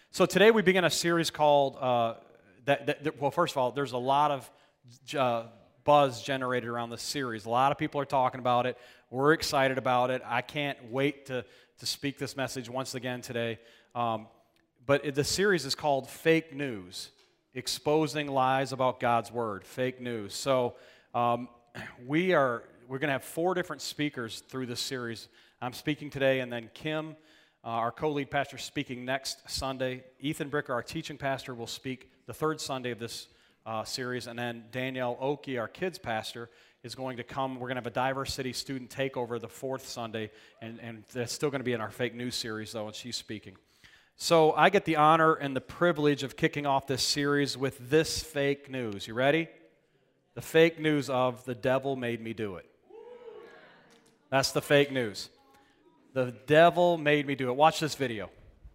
So today we begin a series called, well, first of all, there's a lot of buzz generated around this series. A lot of people are talking about it. We're excited about it. I can't wait to speak this message once again today. But the series is called Fake News, Exposing Lies About God's Word, Fake News. So we're going to have 4 different speakers through this series. I'm speaking today, and then Kim, our co-lead pastor, speaking next Sunday. Ethan Bricker, our teaching pastor, will speak the 3rd Sunday of this series. And then Danielle Oki, our kids pastor, is going to come. We're going to have a diversity student takeover the 4th Sunday. And that's still going to be in our fake news series, though, and she's speaking. So I get the honor and the privilege of kicking off this series with this fake news. You ready? The fake news of the devil made me do it. That's the fake news. The devil made me do it. Watch this video.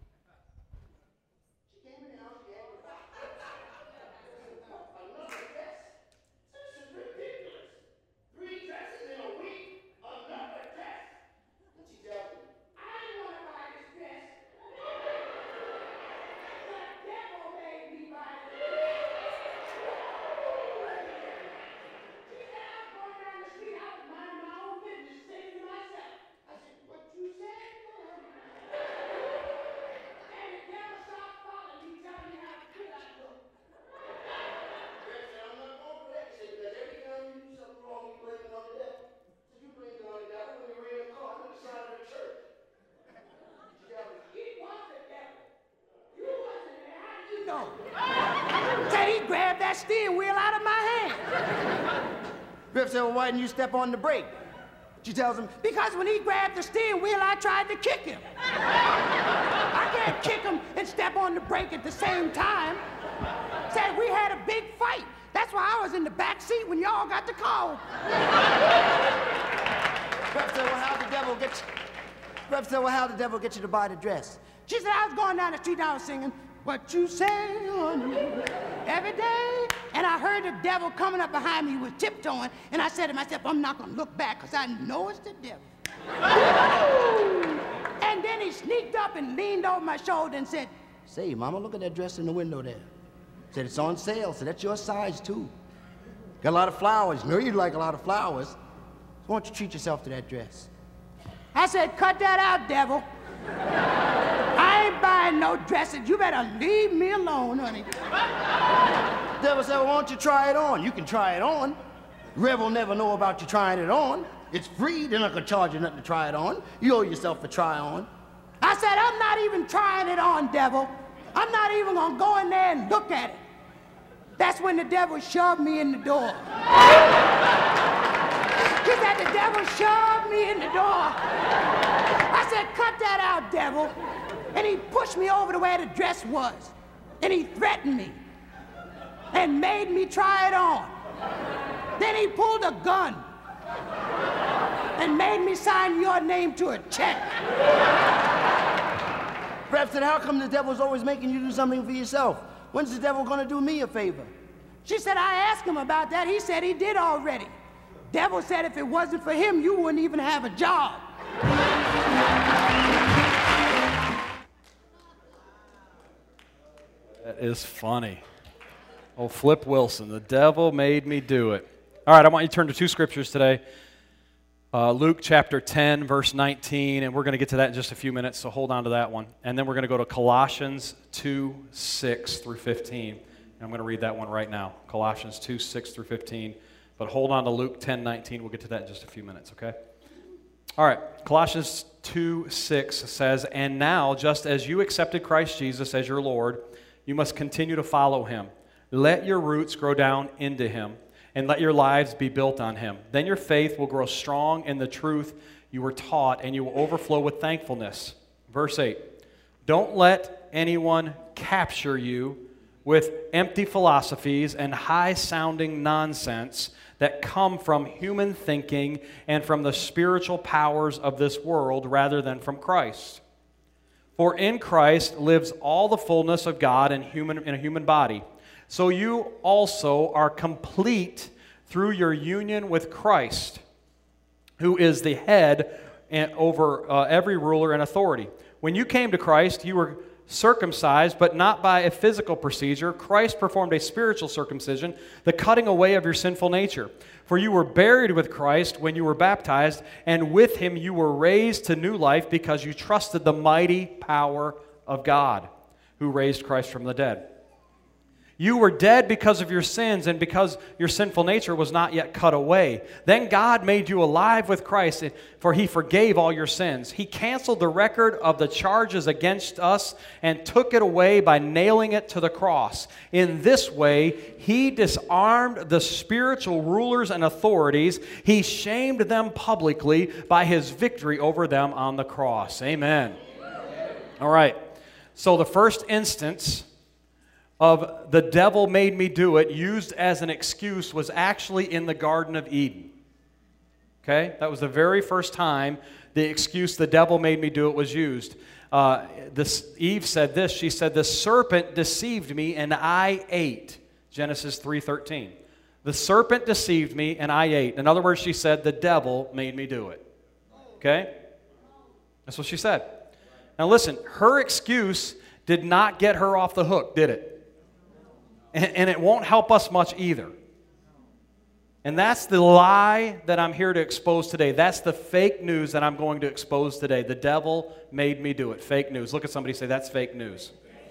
Said he grabbed that steering wheel out of my hand. Griff said, well, why didn't you step on the brake? She tells him, because when he grabbed the steering wheel, I tried to kick him. I can't kick him and step on the brake at the same time. Said we had a big fight. That's why I was in the back seat when y'all got the call. Griff said, well, how'd the devil get you? Griff said, well, how'd the devil get you to buy the dress? She said, I was going down the street, I was singing, what you say, honey, every day. And I heard the devil coming up behind me. He was tiptoeing. And I said to myself, I'm not going to look back because I know it's the devil. And then he sneaked up and leaned over my shoulder and said, say, Mama, look at that dress in the window there. Said, it's on sale. Said, that's your size, too. Got a lot of flowers. Know you'd like a lot of flowers. So why don't you treat yourself to that dress? I said, cut that out, devil. I ain't buying no dresses. You better leave me alone, honey. Devil said, well, why don't you try it on? You can try it on. Rev will never know about you trying it on. It's free. They're not going to charge you nothing to try it on. You owe yourself a try on. I said, I'm not even trying it on, devil. I'm not even going to go in there and look at it. That's when the devil shoved me in the door. He said, the devil shoved me in the door. I said, cut that out, devil. And he pushed me over to where the dress was. And he threatened me. And made me try it on. Then he pulled a gun. And made me sign your name to a check. Rep said, how come the devil's always making you do something for yourself? When's the devil going to do me a favor? She said, I asked him about that. He said he did already. Devil said if it wasn't for him, you wouldn't even have a job. That is funny. Oh, Flip Wilson, the devil made me do it. All right, I want you to turn to 2 scriptures today. Luke chapter 10, verse 19, and we're going to get to that in just a few minutes, so hold on to that one. And then we're going to go to Colossians 2, 6 through 15. And I'm going to read that one right now. Colossians 2, 6 through 15. But hold on to Luke 10, 19. We'll get to that in just a few minutes, okay? All right, Colossians 2, 6 says, and now, just as you accepted Christ Jesus as your Lord, you must continue to follow him. Let your roots grow down into him, and let your lives be built on him. Then your faith will grow strong in the truth you were taught, and you will overflow with thankfulness. Verse 8, don't let anyone capture you with empty philosophies and high-sounding nonsense that come from human thinking and from the spiritual powers of this world rather than from Christ. For in Christ lives all the fullness of God in a human body. So you also are complete through your union with Christ, who is the head over every ruler and authority. When you came to Christ, you were circumcised, but not by a physical procedure. Christ performed a spiritual circumcision, the cutting away of your sinful nature. For you were buried with Christ when you were baptized, and with him you were raised to new life because you trusted the mighty power of God, who raised Christ from the dead. You were dead because of your sins and because your sinful nature was not yet cut away. Then God made you alive with Christ, for he forgave all your sins. He canceled the record of the charges against us and took it away by nailing it to the cross. In this way, he disarmed the spiritual rulers and authorities. He shamed them publicly by his victory over them on the cross. Amen. All right. So the first instance of the devil made me do it, used as an excuse, was actually in the Garden of Eden. Okay? That was the very first time the excuse, the devil made me do it, was used. Eve said this. She said, the serpent deceived me and I ate. Genesis 3:13. The serpent deceived me and I ate. In other words, she said, the devil made me do it. Okay? That's what she said. Now listen, her excuse did not get her off the hook, did it? And it won't help us much either. And that's the lie that I'm here to expose today. That's the fake news that I'm going to expose today. The devil made me do it. Fake news. Look at somebody and say, that's fake news.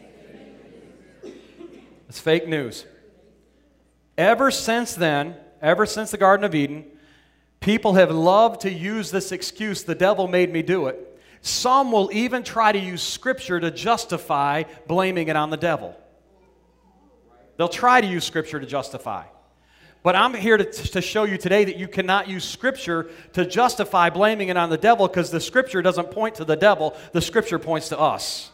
It's fake news. Ever since then, ever since the Garden of Eden, people have loved to use this excuse, the devil made me do it. Some will even try to use Scripture to justify blaming it on the devil. They'll try to use Scripture to justify. But I'm here to show you today that you cannot use Scripture to justify blaming it on the devil, because the Scripture doesn't point to the devil. The Scripture points to us.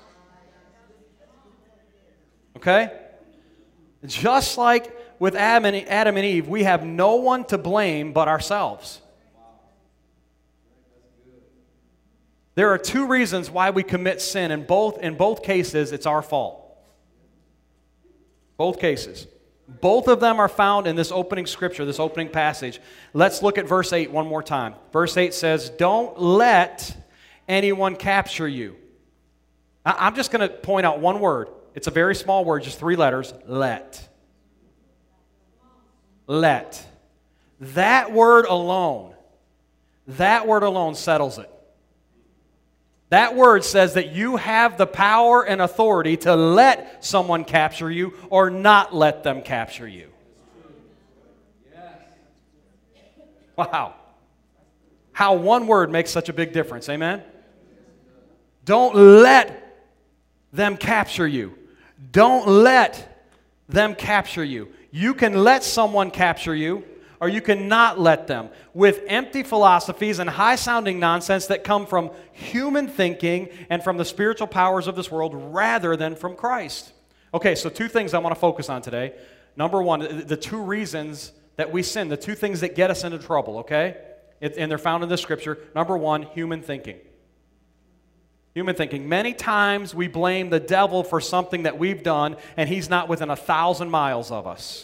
Okay? Just like with Adam and Eve, we have no one to blame but ourselves. There are two reasons why we commit sin. In both cases, it's our fault. Both cases. Both of them are found in this opening scripture, this opening passage. Let's look at verse 8 one more time. Verse 8 says, don't let anyone capture you. I'm just going to point out one word. It's a very small word, just 3 letters. Let. Let. That word alone settles it. That word says that you have the power and authority to let someone capture you or not let them capture you. Wow. How one word makes such a big difference. Amen? Don't let them capture you. Don't let them capture you. You can let someone capture you, or you cannot let them, with empty philosophies and high-sounding nonsense that come from human thinking and from the spiritual powers of this world rather than from Christ. Okay, so 2 things I want to focus on today. Number 1, the 2 reasons that we sin, the 2 things that get us into trouble, okay? And they're found in the Scripture. Number 1, human thinking. Human thinking. Many times we blame the devil for something that we've done, and he's not within 1,000 miles of us.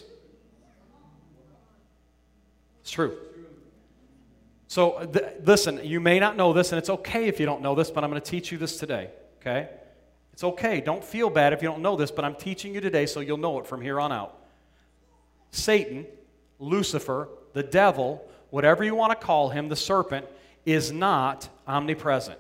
It's true. So, listen, you may not know this, and it's okay if you don't know this, but I'm going to teach you this today, okay? It's okay. Don't feel bad if you don't know this, but I'm teaching you today so you'll know it from here on out. Satan, Lucifer, the devil, whatever you want to call him, the serpent, is not omnipresent.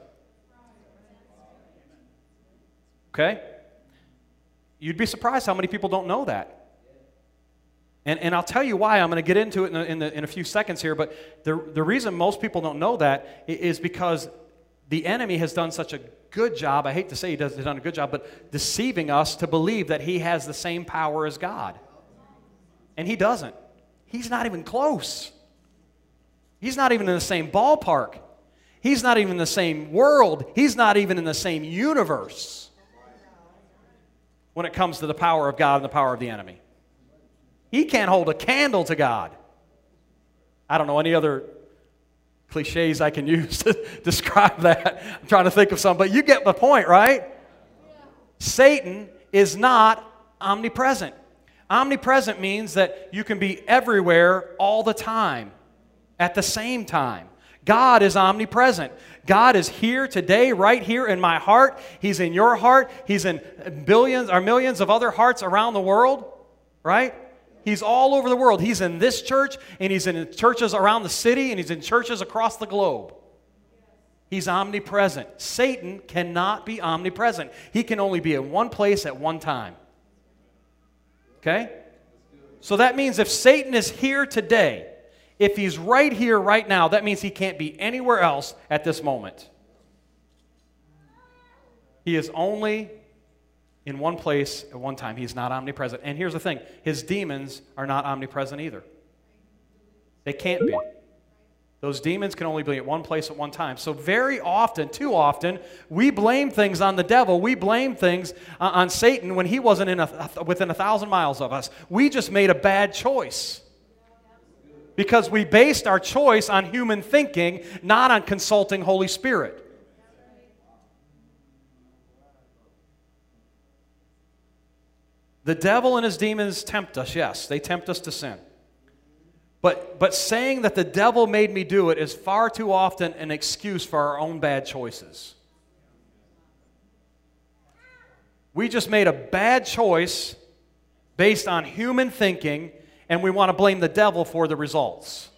Okay? You'd be surprised how many people don't know that. And I'll tell you why. I'm going to get into it in a few seconds here, but the reason most people don't know that is because the enemy has done such a good job, I hate to say he's done a good job, but deceiving us to believe that he has the same power as God. And he doesn't. He's not even close. He's not even in the same ballpark. He's not even in the same world. He's not even in the same universe when it comes to the power of God and the power of the enemy. He can't hold a candle to God. I don't know any other cliches I can use to describe that. I'm trying to think of some, but you get the point, right? Yeah. Satan is not omnipresent. Omnipresent means that you can be everywhere all the time, at the same time. God is omnipresent. God is here today, right here in my heart. He's in your heart. He's in billions or millions of other hearts around the world, right? He's all over the world. He's in this church, and He's in churches around the city, and He's in churches across the globe. He's omnipresent. Satan cannot be omnipresent. He can only be in one place at one time. Okay? So that means if Satan is here today, if he's right here, right now, that means he can't be anywhere else at this moment. He is only in one place at one time. He's not omnipresent. And here's the thing. His demons are not omnipresent either. They can't be. Those demons can only be at one place at one time. So very often, too often, we blame things on the devil. We blame things on Satan when he wasn't within 1,000 miles of us. We just made a bad choice. Because we based our choice on human thinking, not on consulting Holy Spirit. The devil and his demons tempt us, yes. They tempt us to sin. But saying that the devil made me do it is far too often an excuse for our own bad choices. We just made a bad choice based on human thinking, and we want to blame the devil for the results.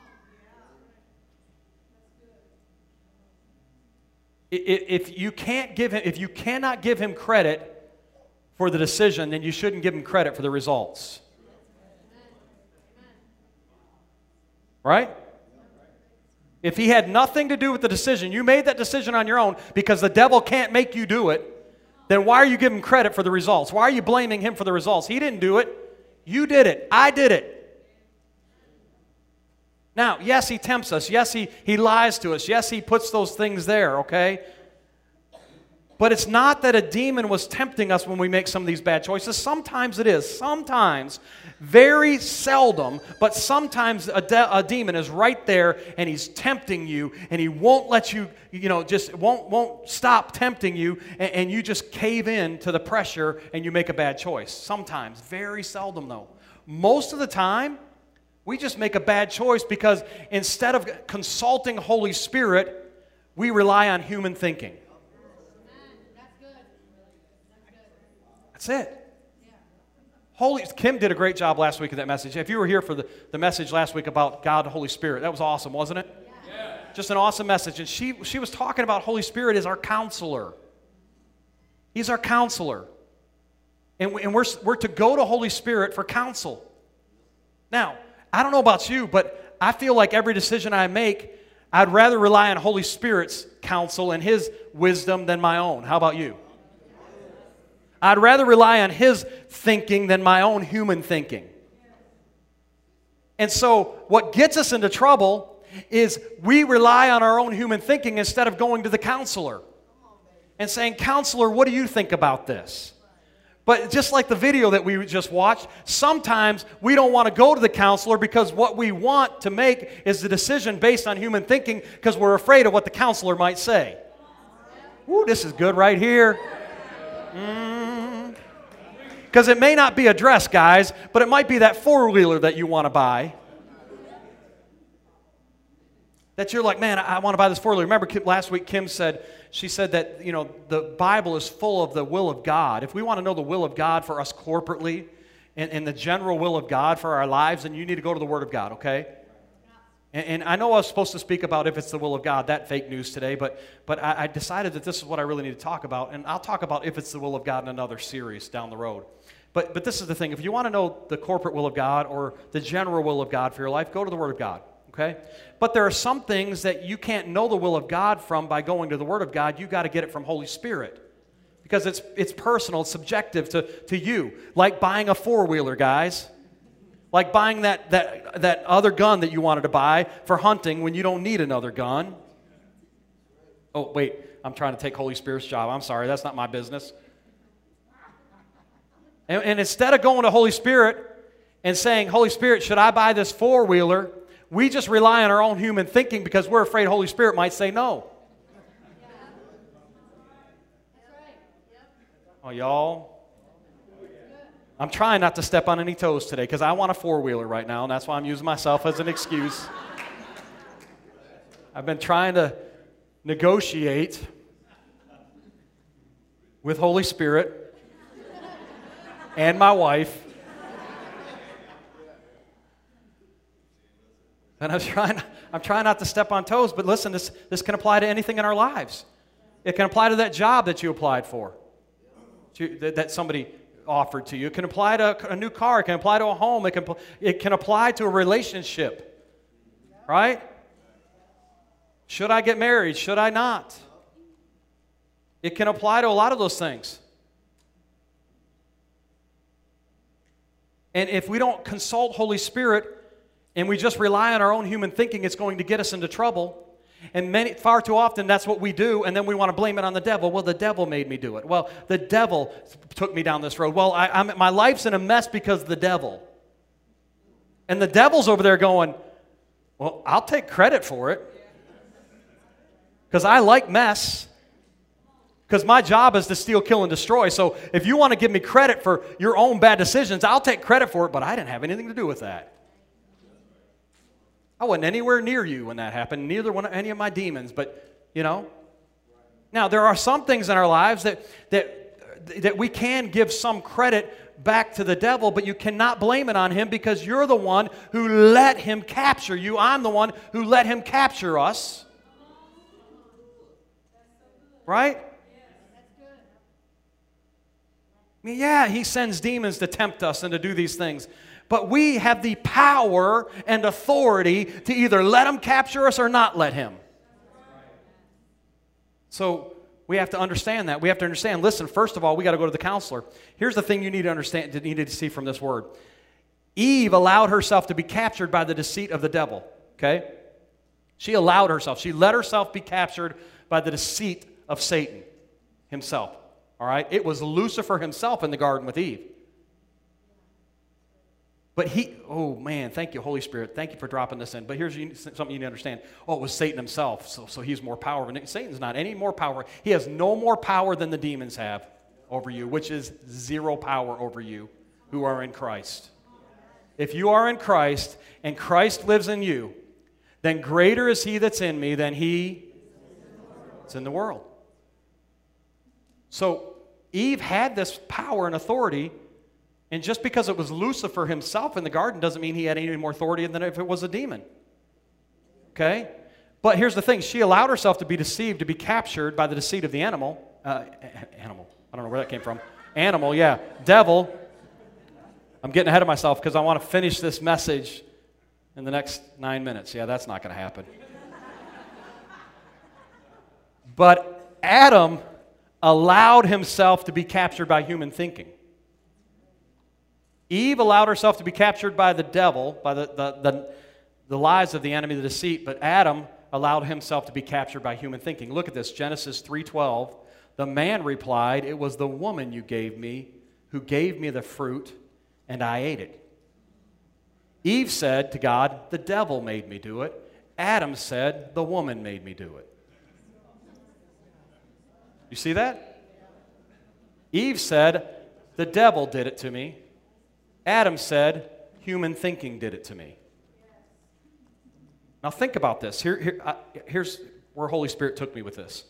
If you cannot give him credit for the decision, then you shouldn't give him credit for the results. Right? If he had nothing to do with the decision, you made that decision on your own because the devil can't make you do it, then why are you giving credit for the results? Why are you blaming him for the results? He didn't do it. You did it. I did it. Now, yes, he tempts us. Yes, he lies to us. Yes, he puts those things there, okay? But it's not that a demon was tempting us when we make some of these bad choices. Sometimes it is. Sometimes, very seldom, but sometimes a demon is right there and he's tempting you and he won't let you, just won't stop tempting you, and you just cave in to the pressure and you make a bad choice. Sometimes. Very seldom, though. Most of the time, we just make a bad choice because instead of consulting Holy Spirit, we rely on human thinking. That's it. Kim did a great job last week of that message. If you were here for the message last week about God and Holy Spirit, that was awesome, wasn't it? Yeah. Just an awesome message. And she was talking about Holy Spirit as our counselor. He's our counselor. And we're to go to Holy Spirit for counsel. Now, I don't know about you, but I feel like every decision I make, I'd rather rely on Holy Spirit's counsel and His wisdom than my own. How about you? I'd rather rely on His thinking than my own human thinking. And so what gets us into trouble is we rely on our own human thinking instead of going to the counselor and saying, "Counselor, what do you think about this?" But just like the video that we just watched, sometimes we don't want to go to the counselor because what we want to make is the decision based on human thinking because we're afraid of what the counselor might say. Ooh, this is good right here. Because it may not be a dress, guys, but it might be that four-wheeler that you want to buy. That you're like, man, I want to buy this four-wheeler. Remember last week Kim said, she said that, the Bible is full of the will of God. If we want to know the will of God for us corporately and the general will of God for our lives, then you need to go to the Word of God, okay? And I know I was supposed to speak about if it's the will of God, that fake news today, but I decided that this is what I really need to talk about, and I'll talk about if it's the will of God in another series down the road. But this is the thing. If you want to know the corporate will of God or the general will of God for your life, go to the Word of God, okay? But there are some things that you can't know the will of God from by going to the Word of God. You've got to get it from Holy Spirit because it's personal, it's subjective to you, like buying a four-wheeler, guys. Like buying that other gun that you wanted to buy for hunting when you don't need another gun. Oh, wait, I'm trying to take Holy Spirit's job. I'm sorry, that's not my business. And instead of going to Holy Spirit and saying, Holy Spirit, should I buy this four-wheeler? We just rely on our own human thinking because we're afraid Holy Spirit might say no. Oh, y'all. I'm trying not to step on any toes today because I want a four-wheeler right now, and that's why I'm using myself as an excuse. I've been trying to negotiate with Holy Spirit and my wife. And I'm trying not to step on toes, but listen, this can apply to anything in our lives. It can apply to that job that you applied for, that somebody offered to you. It can apply to a new car. It can apply to a home. It can apply to a relationship, right? Should I get married? Should I not? It can apply to a lot of those things. And if we don't consult Holy Spirit and we just rely on our own human thinking, it's going to get us into trouble. And far too often, that's what we do, and then we want to blame it on the devil. Well, the devil made me do it. Well, the devil took me down this road. Well, my life's in a mess because of the devil. And the devil's over there going, well, I'll take credit for it because I like mess. Because my job is to steal, kill, and destroy. So if you want to give me credit for your own bad decisions, I'll take credit for it, but I didn't have anything to do with that. I wasn't anywhere near you when that happened, neither one any of my demons, but, you know. Now, there are some things in our lives that we can give some credit back to the devil, but you cannot blame it on him because you're the one who let him capture you. I'm the one who let him capture us. Right? I mean, yeah, he sends demons to tempt us and to do these things. But we have the power and authority to either let him capture us or not let him. So we have to understand that. We have to understand, listen, first of all, we got to go to the counselor. Here's the thing you need to understand, you need to see from this word. Eve allowed herself to be captured by the deceit of the devil, okay? She allowed herself. She let herself be captured by the deceit of Satan himself, all right? It was Lucifer himself in the garden with Eve. But oh man, thank you, Holy Spirit. Thank you for dropping this in. But here's something you need to understand. Oh, it was Satan himself, so he's more powerful. Satan's not any more power. He has no more power than the demons have over you, which is zero power over you who are in Christ. If you are in Christ and Christ lives in you, then greater is he that's in me than he that's in the world. So Eve had this power and authority. And just because it was Lucifer himself in the garden doesn't mean he had any more authority than if it was a demon. Okay? But here's the thing. She allowed herself to be deceived, to be captured by the deceit of the animal. Animal. I don't know where that came from. Animal, yeah. Devil. I'm getting ahead of myself because I want to finish this message in the next 9 minutes. Yeah, that's not going to happen. But Adam allowed himself to be captured by human thinking. Eve allowed herself to be captured by the devil, by the lies of the enemy, the deceit, but Adam allowed himself to be captured by human thinking. Look at this, Genesis 3:12. The man replied, "It was the woman you gave me, who gave me the fruit, and I ate it." Eve said to God, "The devil made me do it." Adam said, "The woman made me do it." You see that? Eve said, "The devil did it to me." Adam said, "Human thinking did it to me." Now think about this. Here's where Holy Spirit took me with this.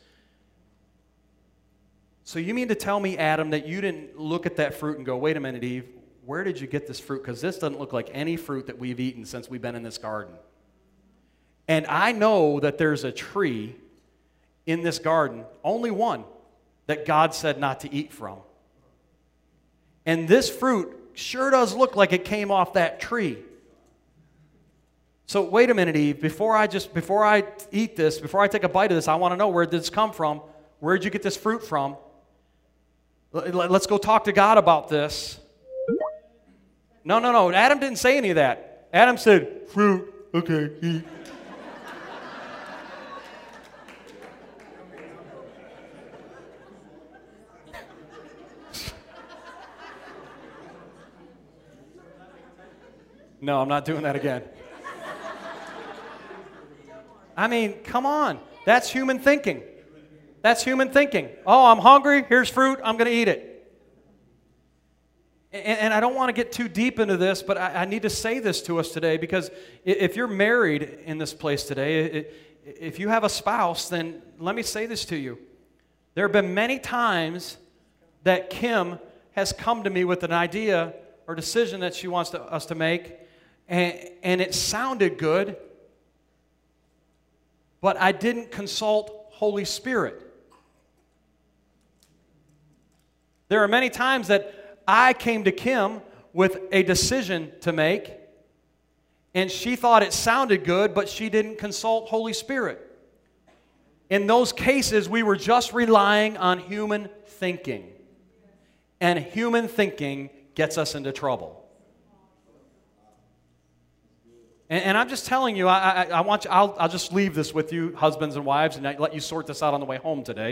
So you mean to tell me, Adam, that you didn't look at that fruit and go, wait a minute, Eve, where did you get this fruit? Because this doesn't look like any fruit that we've eaten since we've been in this garden. And I know that there's a tree in this garden, only one, that God said not to eat from. And this fruit sure does look like it came off that tree. So wait a minute, Eve, before I eat this, before I take a bite of this, I want to know where did this come from? Where did you get this fruit from? Let's go talk to God about this. No. Adam didn't say any of that. Adam said, fruit, okay, eat. No, I'm not doing that again. I mean, come on. That's human thinking. That's human thinking. Oh, I'm hungry. Here's fruit. I'm going to eat it. And I don't want to get too deep into this, but I need to say this to us today because if you're married in this place today, if you have a spouse, then let me say this to you. There have been many times that Kim has come to me with an idea or decision that she wants us to make, and it sounded good, but I didn't consult Holy Spirit. There are many times that I came to Kim with a decision to make, and she thought it sounded good, but she didn't consult Holy Spirit. In those cases, we were just relying on human thinking. And human thinking gets us into trouble. And I'm just telling you, I'll just leave this with you, husbands and wives, and let you sort this out on the way home today.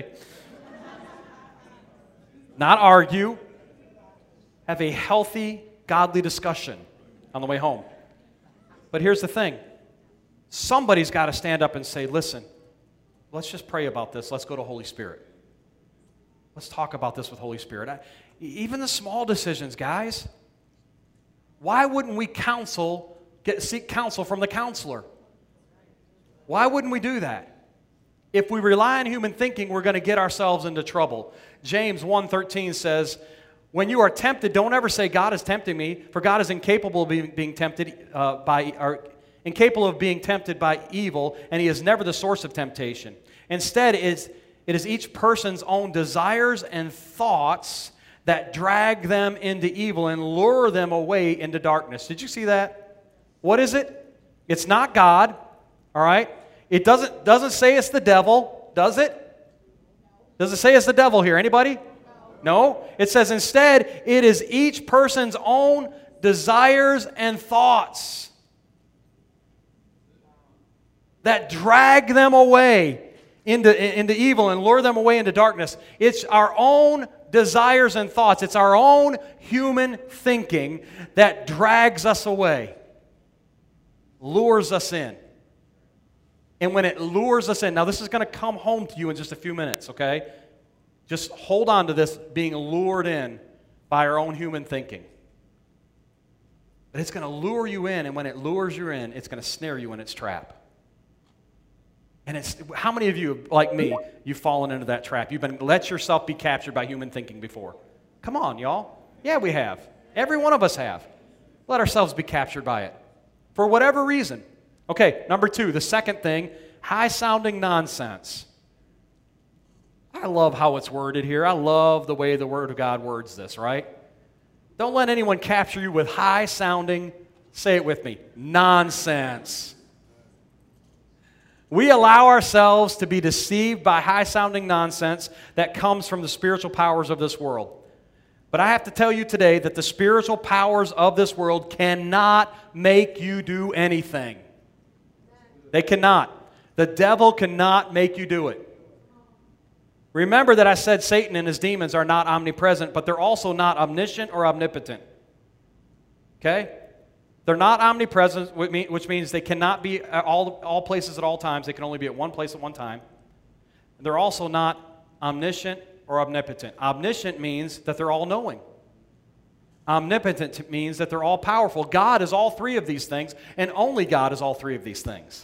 Not argue. Have a healthy, godly discussion on the way home. But here's the thing. Somebody's got to stand up and say, listen, let's just pray about this. Let's go to Holy Spirit. Let's talk about this with Holy Spirit. Even the small decisions, guys. Why wouldn't we seek counsel from the counselor? Why wouldn't we do that? If we rely on human thinking, we're going to get ourselves into trouble. James 1:13 says, when you are tempted, don't ever say, God is tempting me, for God is incapable of being tempted incapable of being tempted by evil, and He is never the source of temptation. Instead, it is each person's own desires and thoughts that drag them into evil and lure them away into darkness. Did you see that? What is it? It's not God, all right? It doesn't say it's the devil, does it? Does it say it's the devil here? Anybody? No. It says instead, it is each person's own desires and thoughts that drag them away into evil and lure them away into darkness. It's our own desires and thoughts. It's our own human thinking that drags us away, lures us in. And when it lures us in, now this is going to come home to you in just a few minutes, okay? Just hold on to this being lured in by our own human thinking. But it's going to lure you in, and when it lures you in, it's going to snare you in its trap. And how many of you, like me, you've fallen into that trap? You've let yourself be captured by human thinking before. Come on, y'all. Yeah, we have. Every one of us have. Let ourselves be captured by it. For whatever reason. Okay, number 2, the second thing, high-sounding nonsense. I love how it's worded here. I love the way the Word of God words this, right? Don't let anyone capture you with high-sounding, say it with me, nonsense. We allow ourselves to be deceived by high-sounding nonsense that comes from the spiritual powers of this world. But I have to tell you today that the spiritual powers of this world cannot make you do anything. They cannot. The devil cannot make you do it. Remember that I said Satan and his demons are not omnipresent, but they're also not omniscient or omnipotent. Okay? They're not omnipresent, which means they cannot be at all places at all times. They can only be at one place at one time. They're also not omniscient or omnipotent. Omniscient means that they're all-knowing. Omnipotent means that they're all-powerful. God is all three of these things, and only God is all three of these things.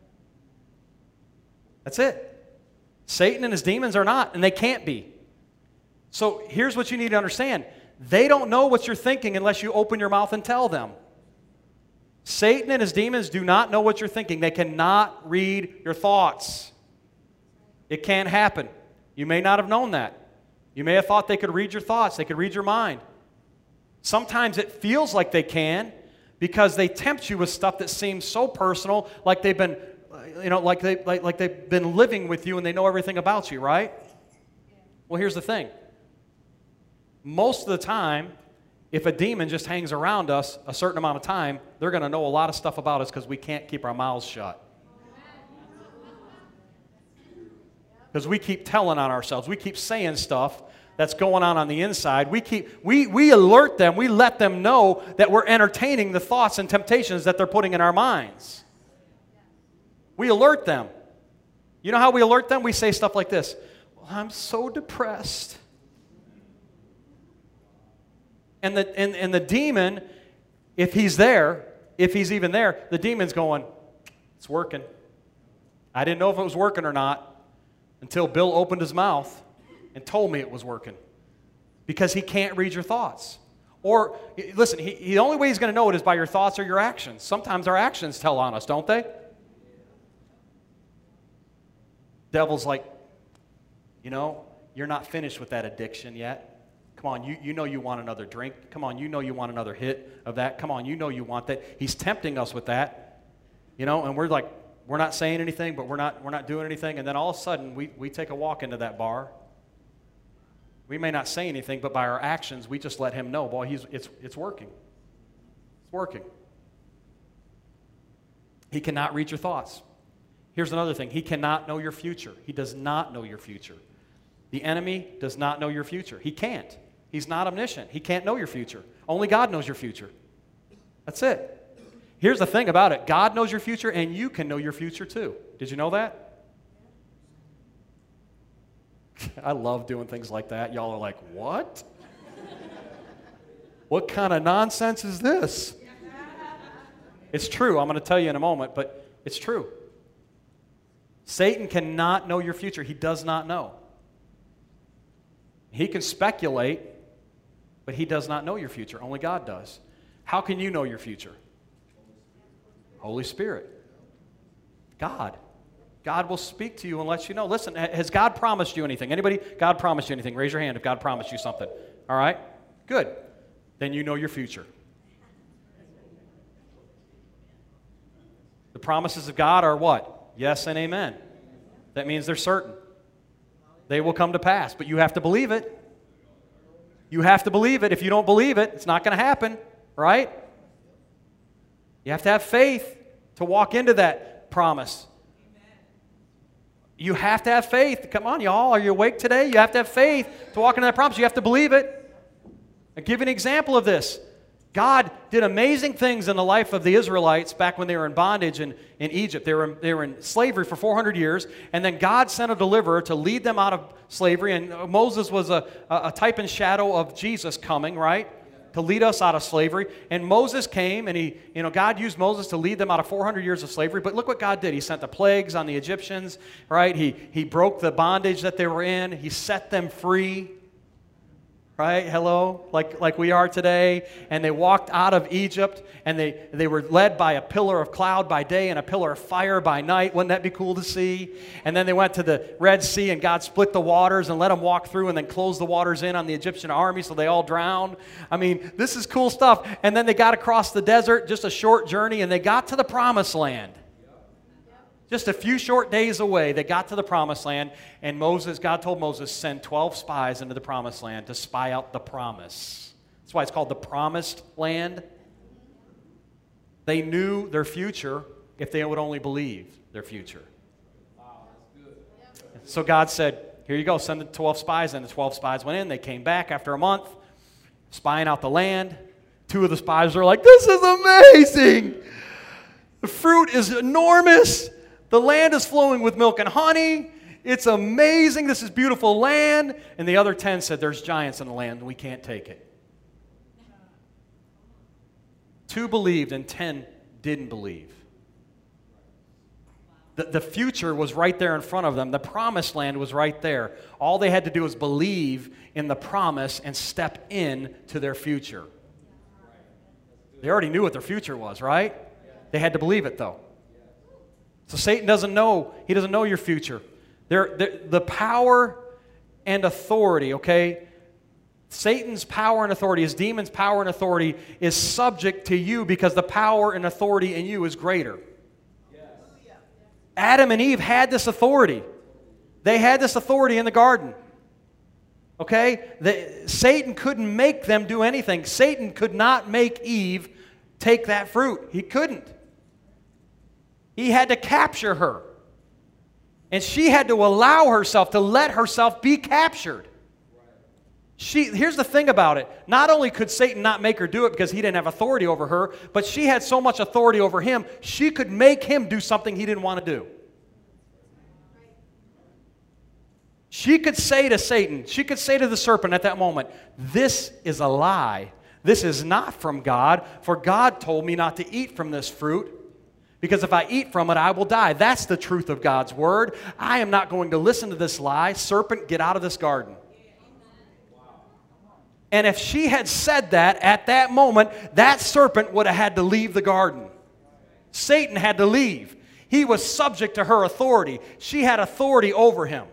That's it. Satan and his demons are not, and they can't be. So here's what you need to understand. They don't know what you're thinking unless you open your mouth and tell them. Satan and his demons do not know what you're thinking. They cannot read your thoughts. It can't happen. You may not have known that. You may have thought they could read your thoughts. They could read your mind. Sometimes it feels like they can because they tempt you with stuff that seems so personal, like they've been, like they've been living with you and they know everything about you, right? Well, here's the thing. Most of the time, if a demon just hangs around us a certain amount of time, they're going to know a lot of stuff about us because we can't keep our mouths shut. Because we keep telling on ourselves. We keep saying stuff that's going on the inside. We alert them. We let them know that we're entertaining the thoughts and temptations that they're putting in our minds. We alert them. You know how we alert them? We say stuff like this. Well, I'm so depressed. And the demon, if he's even there, the demon's going, it's working. I didn't know if it was working or not until Bill opened his mouth and told me it was working. Because he can't read your thoughts. Or, listen, the only way he's going to know it is by your thoughts or your actions. Sometimes our actions tell on us, don't they? Devil's like, you're not finished with that addiction yet. Come on, you know you want another drink. Come on, you know you want another hit of that. Come on, you know you want that. He's tempting us with that. And we're like, we're not saying anything, but we're not doing anything. And then all of a sudden, we take a walk into that bar. We may not say anything, but by our actions, we just let him know, boy, it's working. It's working. He cannot read your thoughts. Here's another thing. He cannot know your future. He does not know your future. The enemy does not know your future. He can't. He's not omniscient. He can't know your future. Only God knows your future. That's it. Here's the thing about it. God knows your future, and you can know your future too. Did you know that? I love doing things like that. Y'all are like, what? What kind of nonsense is this? It's true. I'm going to tell you in a moment, but it's true. Satan cannot know your future. He does not know. He can speculate, but he does not know your future. Only God does. How can you know your future? Holy Spirit. God. God will speak to you and let you know. Listen, has God promised you anything? Anybody? God promised you anything? Raise your hand if God promised you something. All right? Good. Then you know your future. The promises of God are what? Yes and amen. That means they're certain. They will come to pass, but you have to believe it. You have to believe it. If you don't believe it, it's not going to happen, right? You have to have faith to walk into that promise. You have to have faith. Come on, y'all. Are you awake today? You have to have faith to walk into that promise. You have to believe it. I'll give you an example of this. God did amazing things in the life of the Israelites back when they were in bondage in Egypt. They were in slavery for 400 years, and then God sent a deliverer to lead them out of slavery, and Moses was a type and shadow of Jesus coming, right, to lead us out of slavery. And Moses came, and God used Moses to lead them out of 400 years of slavery. But look what God did. He sent the plagues on the Egyptians, right? He broke the bondage that they were in. He set them free. Right? Hello? Like we are today. And they walked out of Egypt, and they were led by a pillar of cloud by day and a pillar of fire by night. Wouldn't that be cool to see? And then they went to the Red Sea, and God split the waters and let them walk through and then closed the waters in on the Egyptian army so they all drowned. I mean, this is cool stuff. And then they got across the desert, just a short journey, and they got to the promised land. Just a few short days away, they got to the promised land, and God told Moses, send 12 spies into the promised land to spy out the promise. That's why it's called the promised land. They knew their future if they would only believe their future. So God said, here you go, send the 12 spies in. The 12 spies went in. They came back after a month, spying out the land. 2 of the spies are like, this is amazing. The fruit is enormous. The land is flowing with milk and honey. It's amazing. This is beautiful land. And the other 10 said, there's giants in the land and we can't take it. 2 believed and 10 didn't believe. The future was right there in front of them. The promised land was right there. All they had to do was believe in the promise and step in to their future. They already knew what their future was, right? They had to believe it, though. So Satan doesn't know. He doesn't know your future. The power and authority, okay? Satan's power and authority, his demon's power and authority is subject to you because the power and authority in you is greater. Yes. Adam and Eve had this authority. They had this authority in the garden. Okay? Satan couldn't make them do anything. Satan could not make Eve take that fruit. He couldn't. He had to capture her. And she had to allow herself, to let herself be captured. Here's the thing about it. Not only could Satan not make her do it because he didn't have authority over her, but she had so much authority over him, she could make him do something he didn't want to do. She could say to Satan, she could say to the serpent at that moment, this is a lie. This is not from God, for God told me not to eat from this fruit. Because if I eat from it, I will die. That's the truth of God's word. I am not going to listen to this lie. Serpent, get out of this garden. And if she had said that at that moment, that serpent would have had to leave the garden. Satan had to leave. He was subject to her authority. She had authority over him.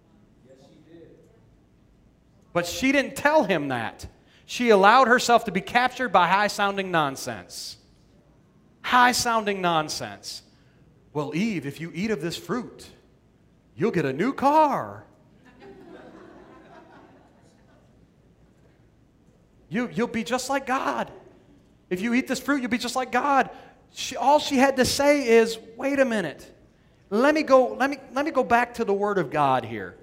But she didn't tell him that. She allowed herself to be captured by high-sounding nonsense. High-sounding nonsense. Well, Eve, if you eat of this fruit, you'll get a new car. You'll be just like God. If you eat this fruit, you'll be just like God. All she had to say is, wait a minute. Let me go back to the Word of God here.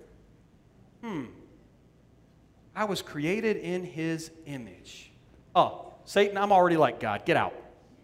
I was created in His image. Oh, Satan, I'm already like God. Get out.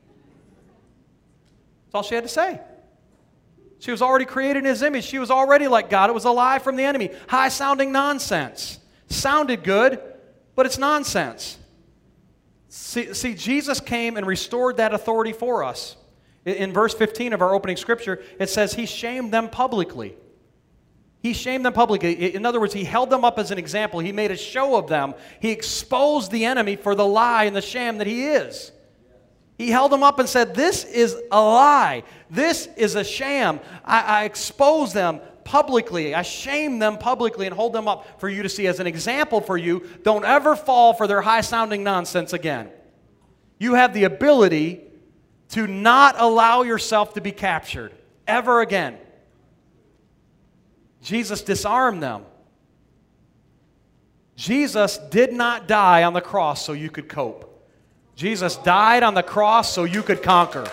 That's all she had to say. She was already created in His image. She was already like God. It was a lie from the enemy. High-sounding nonsense. Sounded good, but it's nonsense. See, Jesus came and restored that authority for us. In verse 15 of our opening scripture, it says He shamed them publicly. He shamed them publicly. In other words, He held them up as an example. He made a show of them. He exposed the enemy for the lie and the sham that he is. He held them up and said, this is a lie. This is a sham. I expose them publicly. I shame them publicly and hold them up for you to see as an example for you. Don't ever fall for their high-sounding nonsense again. You have the ability to not allow yourself to be captured ever again. Jesus disarmed them. Jesus did not die on the cross so you could cope. Jesus died on the cross so you could conquer.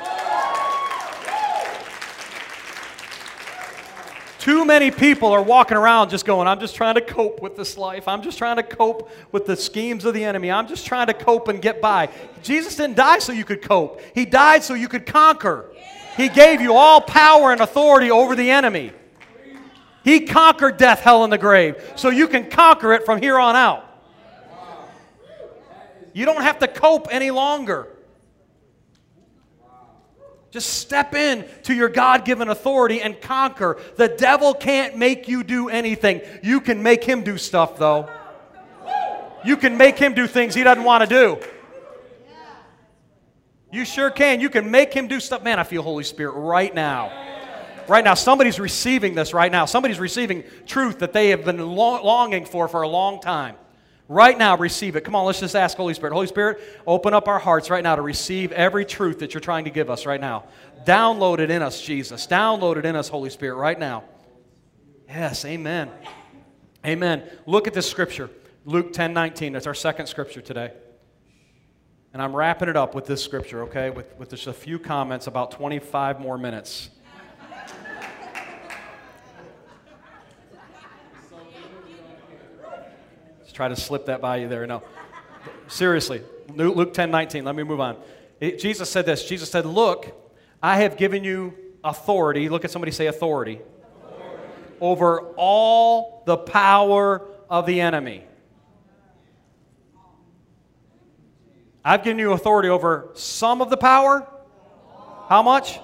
Too many people are walking around just going, I'm just trying to cope with this life. I'm just trying to cope with the schemes of the enemy. I'm just trying to cope and get by. Jesus didn't die so you could cope. He died so you could conquer. He gave you all power and authority over the enemy. He conquered death, hell, and the grave, so you can conquer it from here on out. You don't have to cope any longer. Just step in to your God-given authority and conquer. The devil can't make you do anything. You can make him do stuff, though. You can make him do things he doesn't want to do. You sure can. You can make him do stuff. Man, I feel Holy Spirit right now. Right now, somebody's receiving this right now. Somebody's receiving truth that they have been longing for a long time. Right now, receive it. Come on, let's just ask Holy Spirit. Holy Spirit, open up our hearts right now to receive every truth that you're trying to give us right now. Download it in us, Jesus. Download it in us, Holy Spirit, right now. Yes, amen. Amen. Look at this scripture. Luke 10:19. That's our second scripture today. And I'm wrapping it up with this scripture, okay, with just a few comments, about 25 more minutes. Try to slip that by you there. No. Seriously. Luke 10:19. Let me move on. Jesus said this. Jesus said, look, I have given you authority. Look at somebody say authority. Over all the power of the enemy. I've given you authority over some of the power. How much?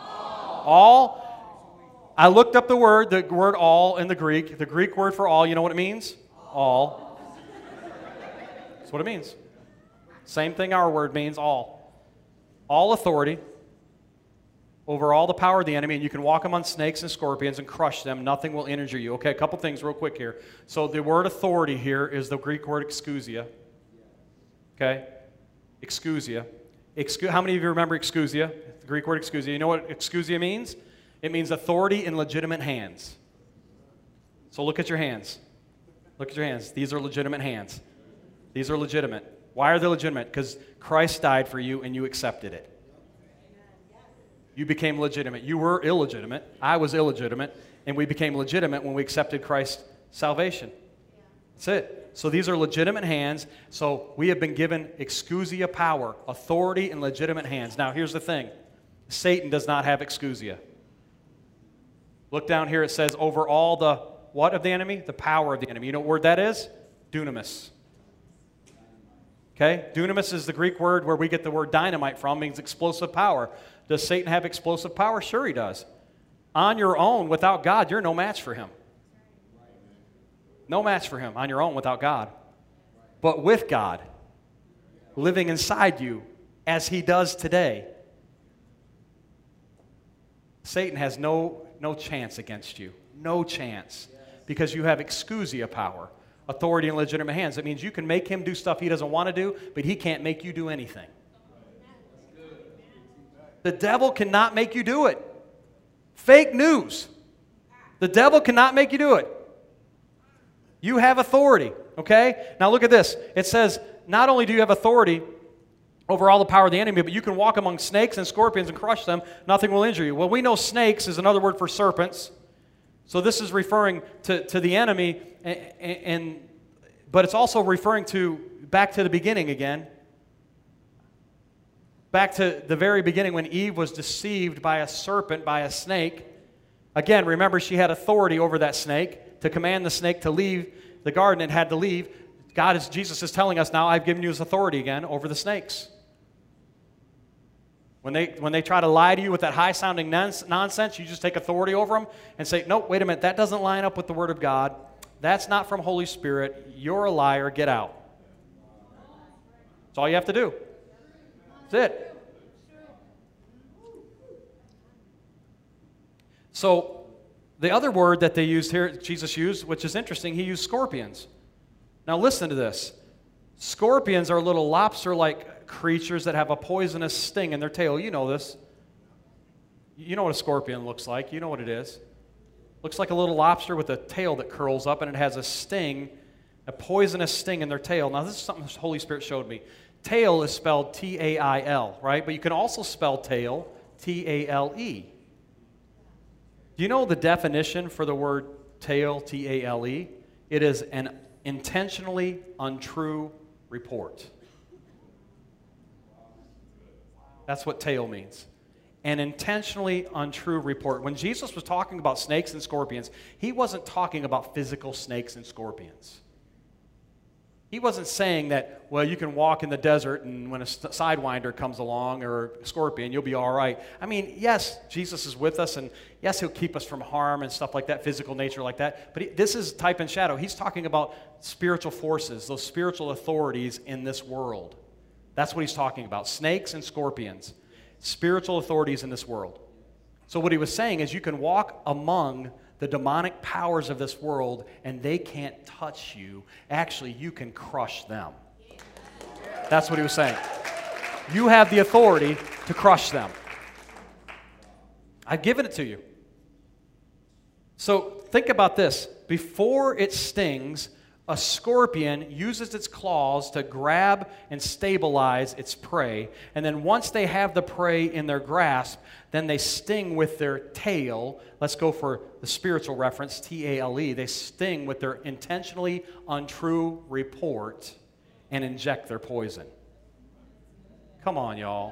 All. I looked up the word all in the Greek. The Greek word for all, you know what it means? All. That's what it means. Same thing our word means, all. All authority over all the power of the enemy, and you can walk among snakes and scorpions and crush them. Nothing will injure you. Okay, a couple things real quick here. So the word authority here is the Greek word exousia. Okay? Exousia. How many of you remember exousia? The Greek word exousia. You know what exousia means? It means authority in legitimate hands. So look at your hands. Look at your hands. These are legitimate hands. These are legitimate. Why are they legitimate? Because Christ died for you and you accepted it. You became legitimate. You were illegitimate. I was illegitimate. And we became legitimate when we accepted Christ's salvation. That's it. So these are legitimate hands. So we have been given exousia power, authority in legitimate hands. Now here's the thing. Satan does not have exousia. Look down here. It says over all the what of the enemy? The power of the enemy. You know what word that is? Dunamis. Okay? Dunamis is the Greek word where we get the word dynamite from, means explosive power. Does Satan have explosive power? Sure he does. On your own, without God, you're no match for him. No match for him on your own without God. But with God, living inside you, as he does today, Satan has no chance against you. No chance. Because you have exousia power, authority in legitimate hands. That means you can make him do stuff he doesn't want to do, but he can't make you do anything. The devil cannot make you do it. Fake news. The devil cannot make you do it. You have authority, okay? Now look at this. It says, not only do you have authority over all the power of the enemy, but you can walk among snakes and scorpions and crush them. Nothing will injure you. Well, we know snakes is another word for serpents. So this is referring to the enemy, but it's also referring to back to the beginning again. Back to the very beginning when Eve was deceived by a serpent, by a snake. Again, remember she had authority over that snake to command the snake to leave the garden. It had to leave. Jesus is telling us now, I've given you his authority again over the snakes. When they try to lie to you with that high-sounding nonsense, you just take authority over them and say, nope, wait a minute, that doesn't line up with the Word of God. That's not from Holy Spirit. You're a liar. Get out. That's all you have to do. That's it. So the other word that they used here, Jesus used, which is interesting, he used scorpions. Now listen to this. Scorpions are little lobster-like creatures that have a poisonous sting in their tail. You know this. You know what a scorpion looks like. You know what it is. Looks like a little lobster with a tail that curls up, and it has a sting, a poisonous sting in their tail. Now this is something the Holy Spirit showed me. Tail is spelled T-A-I-L, right? But you can also spell tail T-A-L-E. Do you know the definition for the word tail, T-A-L-E? It is an intentionally untrue report. That's what tail means. An intentionally untrue report. When Jesus was talking about snakes and scorpions, he wasn't talking about physical snakes and scorpions. He wasn't saying that, well, you can walk in the desert and when a sidewinder comes along or a scorpion, you'll be all right. I mean, yes, Jesus is with us, and yes, he'll keep us from harm and stuff like that, physical nature like that. But this is type and shadow. He's talking about spiritual forces, those spiritual authorities in this world. That's what he's talking about. Snakes and scorpions, spiritual authorities in this world. So what he was saying is you can walk among the demonic powers of this world, and they can't touch you. Actually, you can crush them. That's what he was saying. You have the authority to crush them. I've given it to you. So think about this. Before it stings, a scorpion uses its claws to grab and stabilize its prey. And then once they have the prey in their grasp, then they sting with their tail. Let's go for the spiritual reference, T-A-L-E. They sting with their intentionally untrue report and inject their poison. Come on, y'all.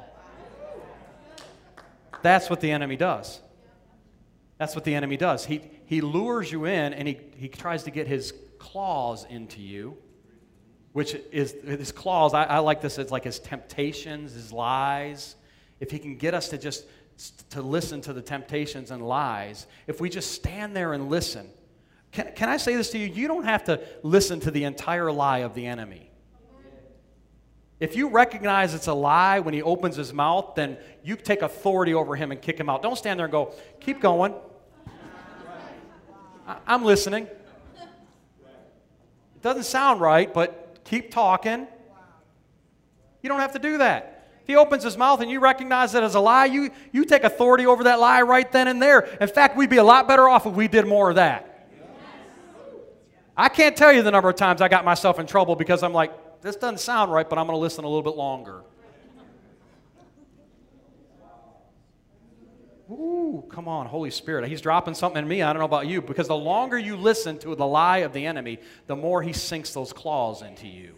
That's what the enemy does. That's what the enemy does. He lures you in, and he tries to get his claws into you, which is his claws. I like this as like his temptations, his lies. If he can get us to listen to the temptations and lies, if we just stand there and listen. Can I say this to you? You don't have to listen to the entire lie of the enemy. If you recognize it's a lie when he opens his mouth, then you take authority over him and kick him out. Don't stand there and go, keep going. I'm listening. It doesn't sound right, but keep talking. You don't have to do that. If he opens his mouth and you recognize it as a lie, you take authority over that lie right then and there. In fact, we'd be a lot better off if we did more of that. I can't tell you the number of times I got myself in trouble because I'm like, this doesn't sound right, but I'm going to listen a little bit longer. Ooh, come on, Holy Spirit. He's dropping something in me. I don't know about you, because the longer you listen to the lie of the enemy, the more he sinks those claws into you.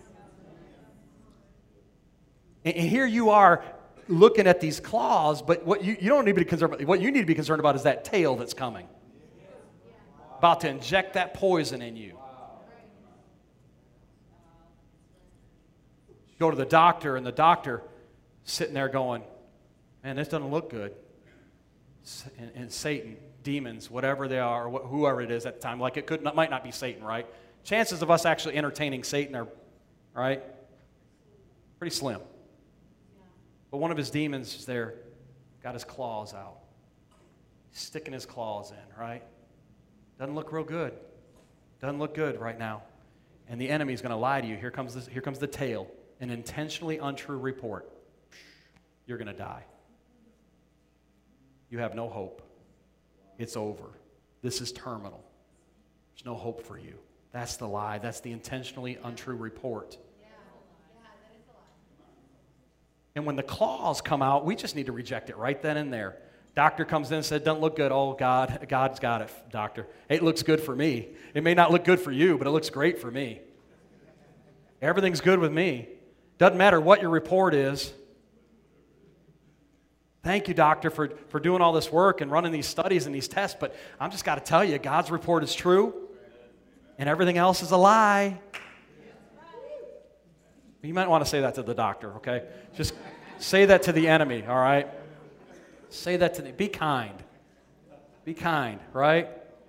And here you are looking at these claws, but what you don't need to be concerned about. What you need to be concerned about is that tail that's coming, about to inject that poison in you. Go to the doctor, and the doctor sitting there going, man, this doesn't look good. And Satan, demons, whatever they are, or whoever it is at the time, like might not be Satan, right? Chances of us actually entertaining Satan are, right, pretty slim. But one of his demons is there, got his claws out. He's sticking his claws in, right? Doesn't look real good. Doesn't look good right now. And the enemy's going to lie to you. Here comes the tail, an intentionally untrue report. You're going to die. You have no hope. It's over. This is terminal. There's no hope for you. That's the lie. That's the intentionally untrue report. And when the claws come out, we just need to reject it right then and there. Doctor comes in and said, doesn't look good. Oh, God's got it, doctor. It looks good for me. It may not look good for you, but it looks great for me. Everything's good with me. Doesn't matter what your report is. Thank you, doctor, for doing all this work and running these studies and these tests, but I'm just got to tell you, God's report is true, and everything else is a lie. You might want to say that to the doctor, okay? Just say that to the enemy, all right? Say that to be kind. Be kind, right?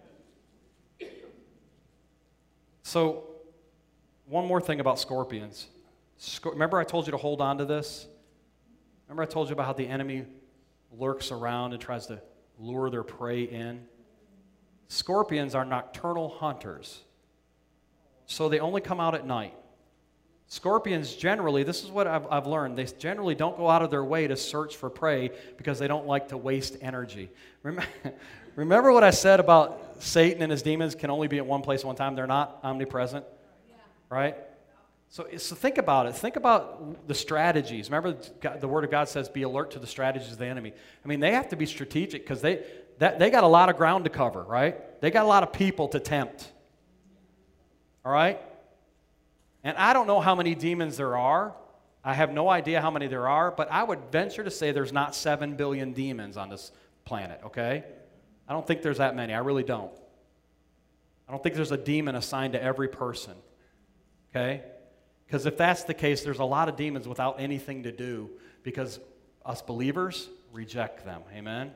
So, one more thing about scorpions. Remember I told you to hold on to this? Remember I told you about how the enemy lurks around and tries to lure their prey in? Scorpions are nocturnal hunters, so they only come out at night. Scorpions generally, this is what I've learned, they generally don't go out of their way to search for prey because they don't like to waste energy. Remember what I said about Satan and his demons can only be at one place at one time? They're not omnipresent, right? So think about it. Think about the strategies. Remember the Word of God says be alert to the strategies of the enemy. I mean, they have to be strategic because they got a lot of ground to cover, right? They got a lot of people to tempt, all right? And I don't know how many demons there are. I have no idea how many there are, but I would venture to say there's not 7 billion demons on this planet, okay? I don't think there's that many. I really don't. I don't think there's a demon assigned to every person, okay? Because if that's the case, there's a lot of demons without anything to do because us believers reject them, amen?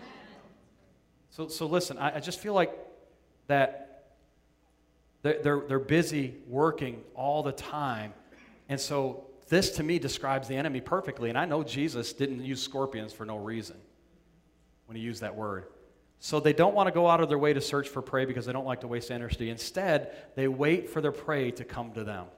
So listen, I just feel like that they're busy working all the time. And so this, to me, describes the enemy perfectly. And I know Jesus didn't use scorpions for no reason when he used that word. So they don't want to go out of their way to search for prey because they don't like to waste energy. Instead, they wait for their prey to come to them.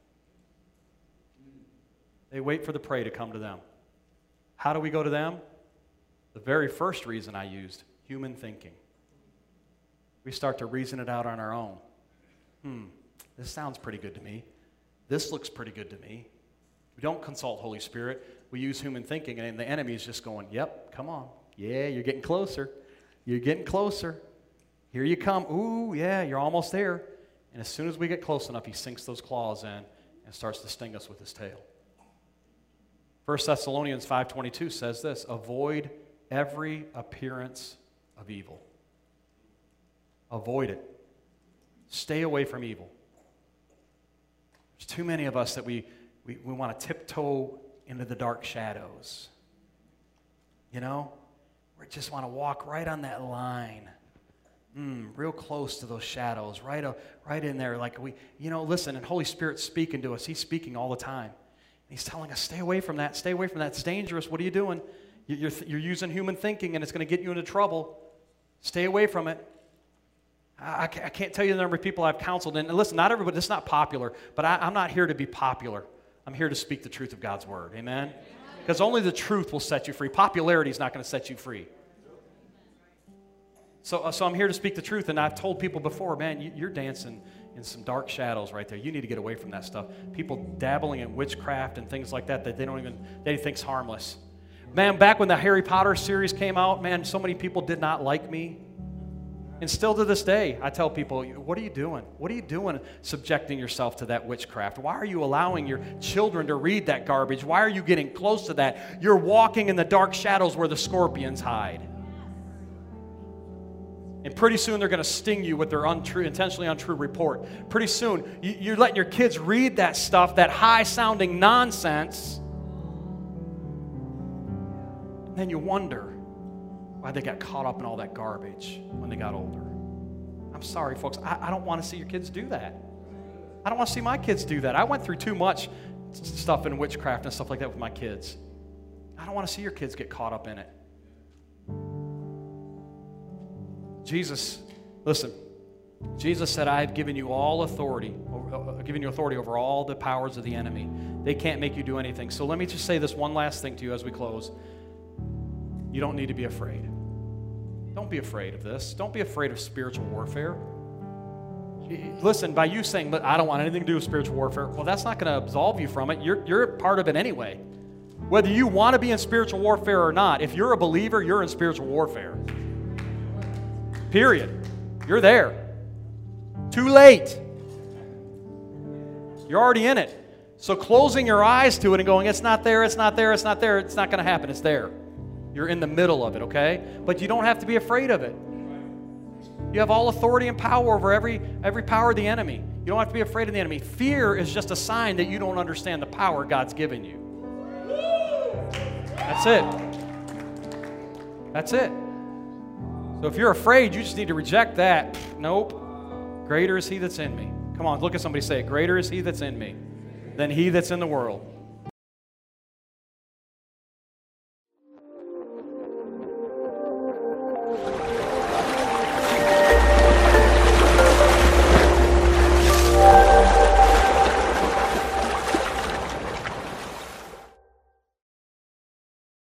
They wait for the prey to come to them. How do we go to them? The very first reason I used, human thinking. We start to reason it out on our own. This sounds pretty good to me. This looks pretty good to me. We don't consult Holy Spirit. We use human thinking, and the enemy is just going, yep, come on. Yeah, you're getting closer. You're getting closer. Here you come. Ooh, yeah, you're almost there. And as soon as we get close enough, he sinks those claws in and starts to sting us with his tail. 1 Thessalonians 5:22 says this, avoid every appearance of evil. Avoid it. Stay away from evil. There's too many of us that we want to tiptoe into the dark shadows. You know? We just want to walk right on that line. Real close to those shadows, right in there. Like listen, and Holy Spirit's speaking to us. He's speaking all the time. He's telling us, stay away from that. Stay away from that. It's dangerous. What are you doing? You're using human thinking, and it's going to get you into trouble. Stay away from it. I can't tell you the number of people I've counseled. And listen, not everybody, it's not popular, but I'm not here to be popular. I'm here to speak the truth of God's word. Amen? Because only the truth will set you free. Popularity is not going to set you free. So I'm here to speak the truth, and I've told people before, man, you're dancing in some dark shadows right there. You need to get away from that stuff. People dabbling in witchcraft and things like that they think's harmless. Man, back when the Harry Potter series came out, man, so many people did not like me. And still to this day, I tell people, what are you doing? What are you doing subjecting yourself to that witchcraft? Why are you allowing your children to read that garbage? Why are you getting close to that? You're walking in the dark shadows where the scorpions hide. And pretty soon they're going to sting you with their intentionally untrue report. Pretty soon you're letting your kids read that stuff, that high-sounding nonsense. And then you wonder why they got caught up in all that garbage when they got older. I'm sorry, folks. I don't want to see your kids do that. I don't want to see my kids do that. I went through too much stuff in witchcraft and stuff like that with my kids. I don't want to see your kids get caught up in it. Jesus, listen, Jesus said, I have given you all authority, given you authority over all the powers of the enemy. They can't make you do anything. So let me just say this one last thing to you as we close. You don't need to be afraid. Don't be afraid of this. Don't be afraid of spiritual warfare. Listen, by you saying, I don't want anything to do with spiritual warfare, well, that's not going to absolve you from it. You're part of it anyway. Whether you want to be in spiritual warfare or not, if you're a believer, you're in spiritual warfare. Period. You're there. Too late. You're already in it. So closing your eyes to it and going, it's not there, it's not there, it's not there, it's not going to happen. It's there. You're in the middle of it, okay? But you don't have to be afraid of it. You have all authority and power over every power of the enemy. You don't have to be afraid of the enemy. Fear is just a sign that you don't understand the power God's given you. That's it. That's it. So if you're afraid, you just need to reject that. Nope. Greater is he that's in me. Come on, look at somebody, say it. Greater is he that's in me than he that's in the world.